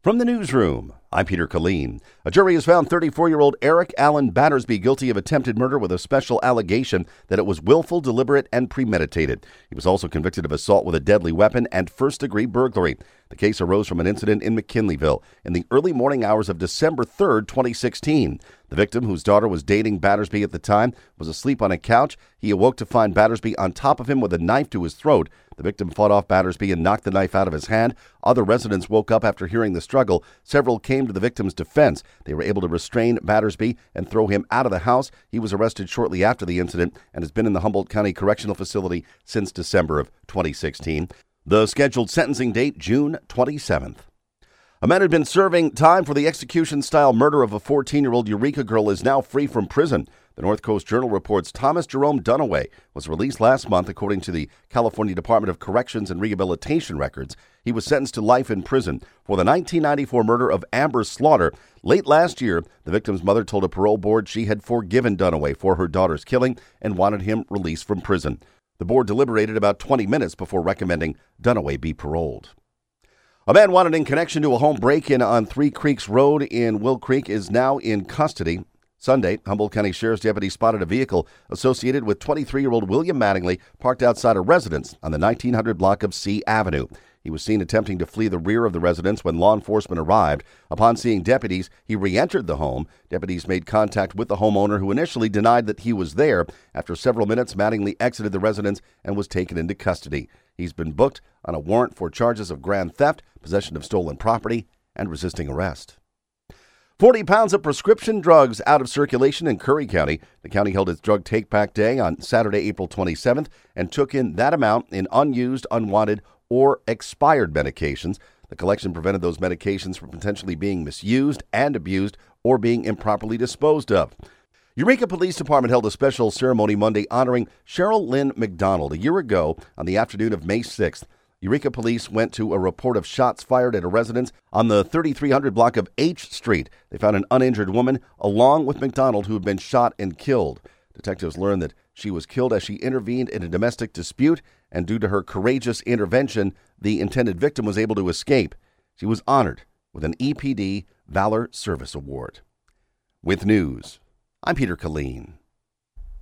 From the newsroom, I'm Peter Killeen. A jury has found 34-year-old Eric Allen Battersby guilty of attempted murder with a special allegation that it was willful, deliberate, and premeditated. He was also convicted of assault with a deadly weapon and first-degree burglary. The case arose from an incident in McKinleyville in the early morning hours of December 3rd, 2016. The victim, whose daughter was dating Battersby at the time, was asleep on a couch. He awoke to find Battersby on top of him with a knife to his throat. The victim fought off Battersby and knocked the knife out of his hand. Other residents woke up after hearing the struggle. Several came to the victim's defense. They were able to restrain Battersby and throw him out of the house. He was arrested shortly after the incident and has been in the Humboldt County Correctional Facility since December of 2016. The scheduled sentencing date, June 27th. A man who had been serving time for the execution-style murder of a 14-year-old Eureka girl is now free from prison. The North Coast Journal reports Thomas Jerome Dunaway was released last month, according to the California Department of Corrections and Rehabilitation records. He was sentenced to life in prison for the 1994 murder of Amber Slaughter. Late last year, the victim's mother told a parole board she had forgiven Dunaway for her daughter's killing and wanted him released from prison. The board deliberated about 20 minutes before recommending Dunaway be paroled. A man wanted in connection to a home break-in on Three Creeks Road in Will Creek is now in custody. Sunday, Humboldt County Sheriff's deputies spotted a vehicle associated with 23-year-old William Mattingly parked outside a residence on the 1900 block of C Avenue. He was seen attempting to flee the rear of the residence when law enforcement arrived. Upon seeing deputies, he re-entered the home. Deputies made contact with the homeowner, who initially denied that he was there. After several minutes, Mattingly exited the residence and was taken into custody. He's been booked on a warrant for charges of grand theft, possession of stolen property, and resisting arrest. 40 pounds of prescription drugs out of circulation in Curry County. The county held its drug take-back day on Saturday, April 27th, and took in that amount in unused, unwanted, or expired medications. The collection prevented those medications from potentially being misused and abused or being improperly disposed of. Eureka Police Department held a special ceremony Monday honoring Cheryl Lynn McDonald. A year ago, on the afternoon of May 6th, Eureka Police went to a report of shots fired at a residence on the 3300 block of H Street. They found an uninjured woman along with McDonald, who had been shot and killed. Detectives learned that she was killed as she intervened in a domestic dispute, and due to her courageous intervention, the intended victim was able to escape. She was honored with an EPD Valor Service Award. With news, I'm Peter Killeen.